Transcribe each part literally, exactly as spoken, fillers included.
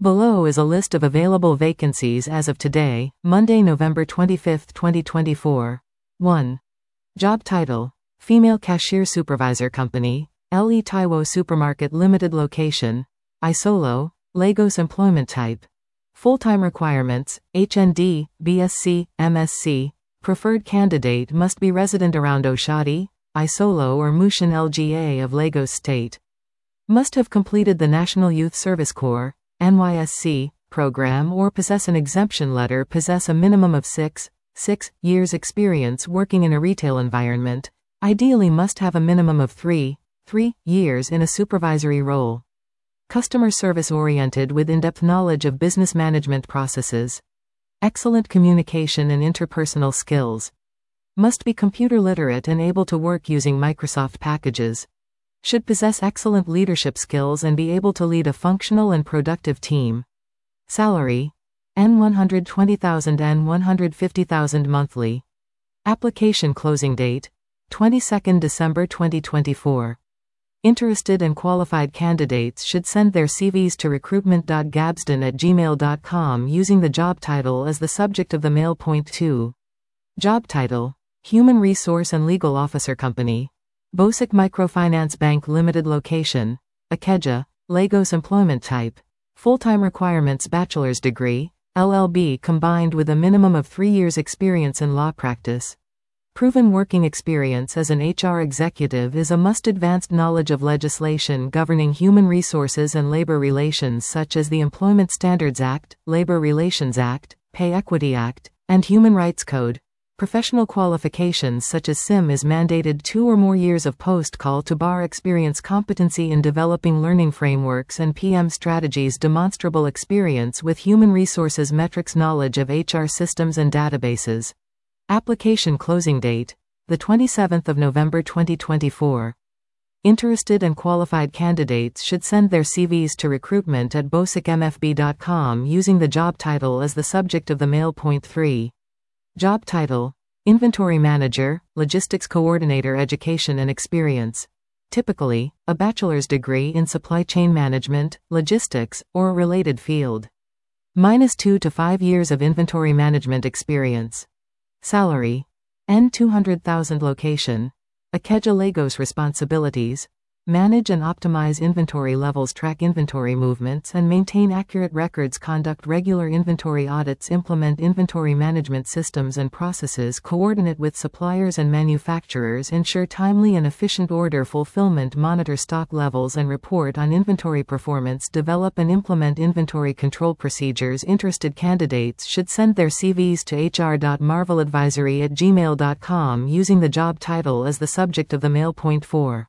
Below is a list of available vacancies as of today, Monday, November twenty-fifth, twenty twenty-four. one. Job title: Female Cashier Supervisor Company, L E Taiwo Supermarket Limited Location, Isolo, Lagos. Employment type: full-time. Requirements: H N D, B S c, M S c. Preferred candidate must be resident around Oshodi, Isolo or Mushin L G A of Lagos State. Must have completed the National Youth Service Corps, N Y S C, program or possess an exemption letter. Possess a minimum of six, six years experience working in a retail environment. Ideally must have a minimum of three, three years in a supervisory role. Customer service oriented with in-depth knowledge of business management processes. Excellent communication and interpersonal skills. Must be computer literate and able to work using Microsoft packages. Should possess excellent leadership skills and be able to lead a functional and productive team. Salary: one hundred twenty thousand and one hundred fifty thousand monthly. Application closing date: twenty-second December twenty twenty-four. Interested and qualified candidates should send their C Vs to recruitment dot gabston at gmail dot com using the job title as the subject of the mail. Point two. Job title: Human Resource and Legal Officer Company, Bosic Microfinance Bank Limited Location, Ikeja, Lagos. Employment type: full-time. Requirements: bachelor's degree, L L B combined with a minimum of three years experience in law practice. Proven working experience as an H R executive is a must. Advanced knowledge of legislation governing human resources and labor relations such as the Employment Standards Act, Labor Relations Act, Pay Equity Act, and Human Rights Code. Professional qualifications such as S I M is mandated. Two or more years of post-call to bar experience. Competency in developing learning frameworks and P M strategies. Demonstrable experience with human resources metrics. Knowledge of H R systems and databases. Application closing date: the twenty-seventh of November twenty twenty-four. Interested and qualified candidates should send their C Vs to recruitment at bosic m f b dot com using the job title as the subject of the mail. Point three. Job title: Inventory Manager, Logistics Coordinator. Education and experience: typically, a bachelor's degree in supply chain management, logistics, or a related field. Minus two to five years of inventory management experience. Salary: two hundred thousand. Location: Ikeja, Lagos. Responsibilities: manage and optimize inventory levels, track inventory movements and maintain accurate records, conduct regular inventory audits, implement inventory management systems and processes, coordinate with suppliers and manufacturers, ensure timely and efficient order fulfillment, monitor stock levels and report on inventory performance, develop and implement inventory control procedures. Interested candidates should send their C Vs to h r dot marvel advisory at gmail dot com using the job title as the subject of the mail. Point four.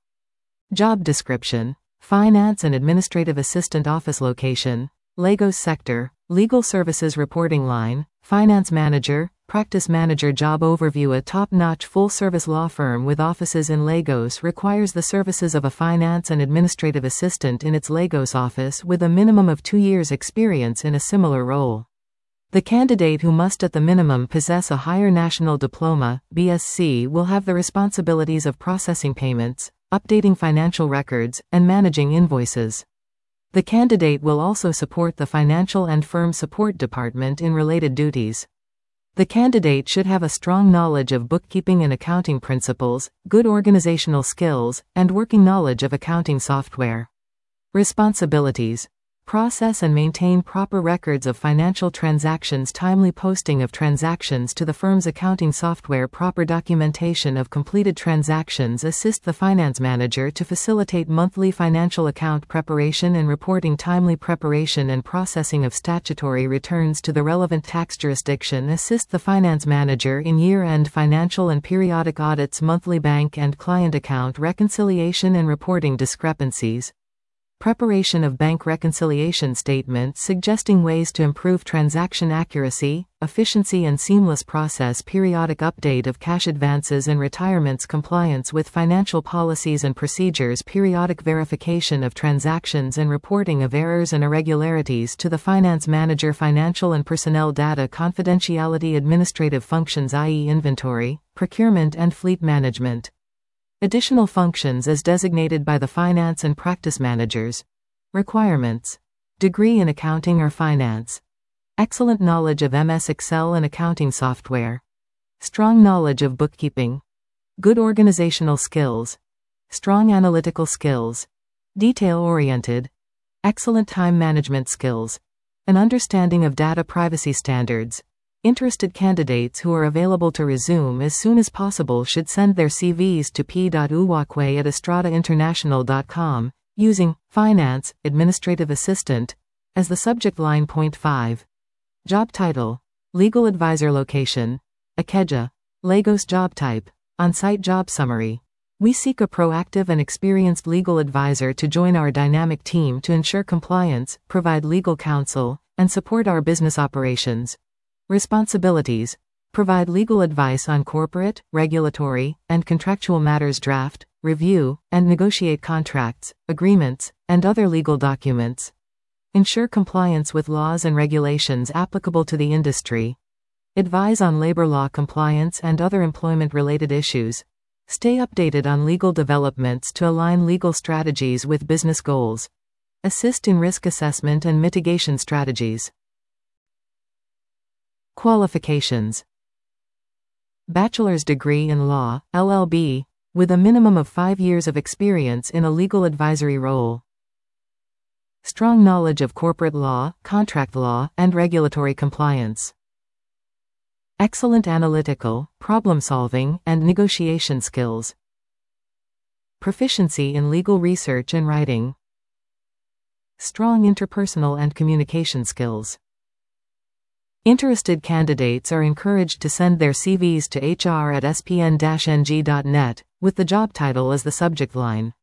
Job description: Finance and Administrative Assistant. Office location: Lagos Sector. Legal Services Reporting Line: Finance Manager, Practice Manager. Job overview: a top-notch full-service law firm with offices in Lagos requires the services of a finance and administrative assistant in its Lagos office with a minimum of two years experience in a similar role. The candidate, who must at the minimum possess a higher national diploma, B S c, will have the responsibilities of processing payments, updating financial records, and managing invoices. The candidate will also support the financial and firm support department in related duties. The candidate should have a strong knowledge of bookkeeping and accounting principles, good organizational skills, and working knowledge of accounting software. Responsibilities: process and maintain proper records of financial transactions, timely posting of transactions to the firm's accounting software, proper documentation of completed transactions, assist the finance manager to facilitate monthly financial account preparation and reporting, timely preparation and processing of statutory returns to the relevant tax jurisdiction, assist the finance manager in year-end financial and periodic audits, monthly bank and client account reconciliation and reporting discrepancies. Preparation of bank reconciliation statements suggesting ways to improve transaction accuracy, efficiency and seamless process, periodic update of cash advances and retirements, compliance with financial policies and procedures, periodic verification of transactions and reporting of errors and irregularities to the finance manager, financial and personnel data confidentiality, administrative functions, that is inventory, procurement and fleet management. Additional functions as designated by the finance and practice managers. Requirements: Degree in accounting or finance. Excellent knowledge of M S Excel and accounting software. Strong knowledge of bookkeeping. Good organizational skills. Strong analytical skills. Detail-oriented. Excellent time management skills. An understanding of data privacy standards. Interested candidates who are available to resume as soon as possible should send their C Vs to p dot uwakwe at estrada international dot com, using Finance, Administrative Assistant, as the subject line. Point five. Job title. Legal advisor location. Ikeja, Lagos. Job type. On-site job summary. We seek a proactive and experienced legal advisor to join our dynamic team to ensure compliance, provide legal counsel, and support our business operations. Responsibilities. Provide legal advice on corporate, regulatory, and contractual matters, draft, review, and negotiate contracts, agreements, and other legal documents. Ensure compliance with laws and regulations applicable to the industry. Advise on labor law compliance and other employment-related issues. Stay updated on legal developments to align legal strategies with business goals. Assist in risk assessment and mitigation strategies. Qualifications. Bachelor's degree in law, L L B, with a minimum of five years of experience in a legal advisory role. Strong knowledge of corporate law, contract law, and regulatory compliance. Excellent analytical, problem-solving, and negotiation skills. Proficiency in legal research and writing. Strong interpersonal and communication skills. Interested candidates are encouraged to send their C Vs to h r at s p n dash n g dot net, with the job title as the subject line.